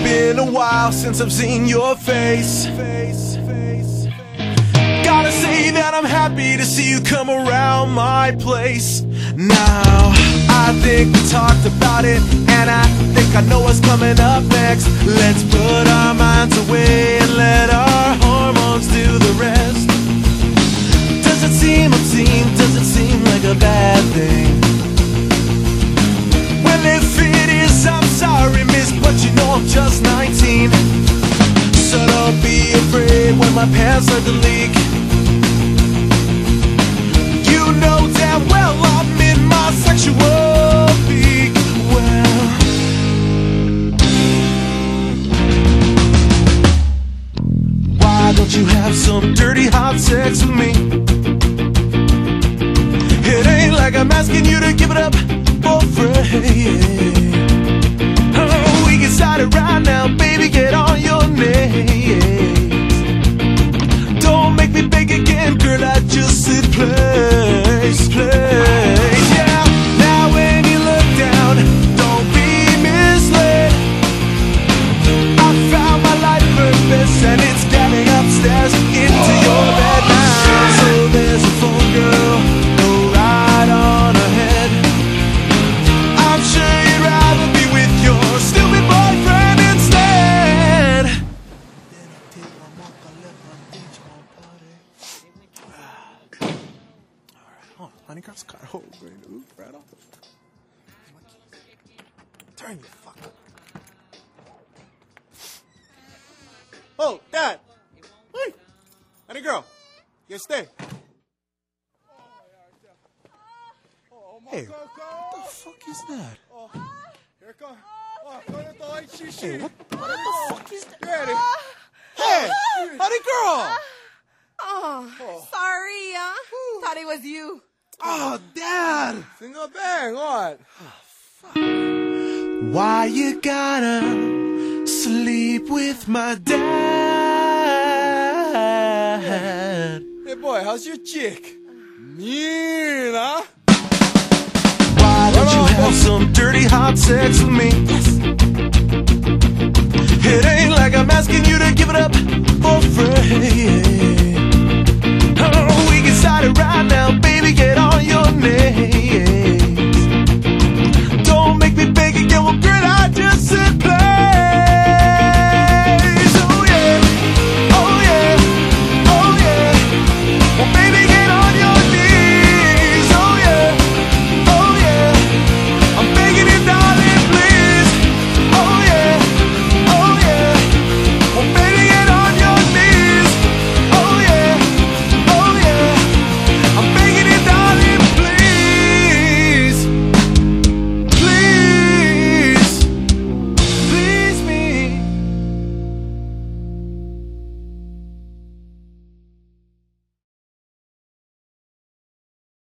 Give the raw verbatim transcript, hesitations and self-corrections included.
been a while since I've seen your face. Gotta say that I'm happy to see you come around my place. Now, I think we talked about it, and I think I know what's coming up next. Let's put our minds away and let our hormones do the rest. Does it seem obscene? Does it seem like a bad thing? Well, if it is, I'm sorry, miss, but you know I'm just nineteen. So don't be afraid when my pants start to leak. You know damn well I'm in my sexual peak. Well, why don't you have some dirty hot sex with me? It ain't like I'm asking you to give it up for free. Oh, we can start it right now, baby, get on your knees. Don't make me beg again, girl, I just said please, please. Yeah, now when you look down, don't be misled. I found my life purpose and it's getting upstairs into your bed now. So there's a phone, girl, go right on ahead. I'm sure you'd rather be with your stupid boyfriend instead. Then I take my mark, I let my bitch on party. Alright, hold on, honey girl's got a whole green oof right off the turn you fuck up. Oh, Dad! Wait! Honey girl, you stay. Hey, what the fuck is that? Hey, what, what the fuck is that? Hey, honey girl! Oh, sorry, uh, thought it was you. Oh, Dad! Single bang, what? Why you gotta sleep with my dad? Hey boy, how's your chick? Mean, huh? Why don't you have some dirty hot sex with me?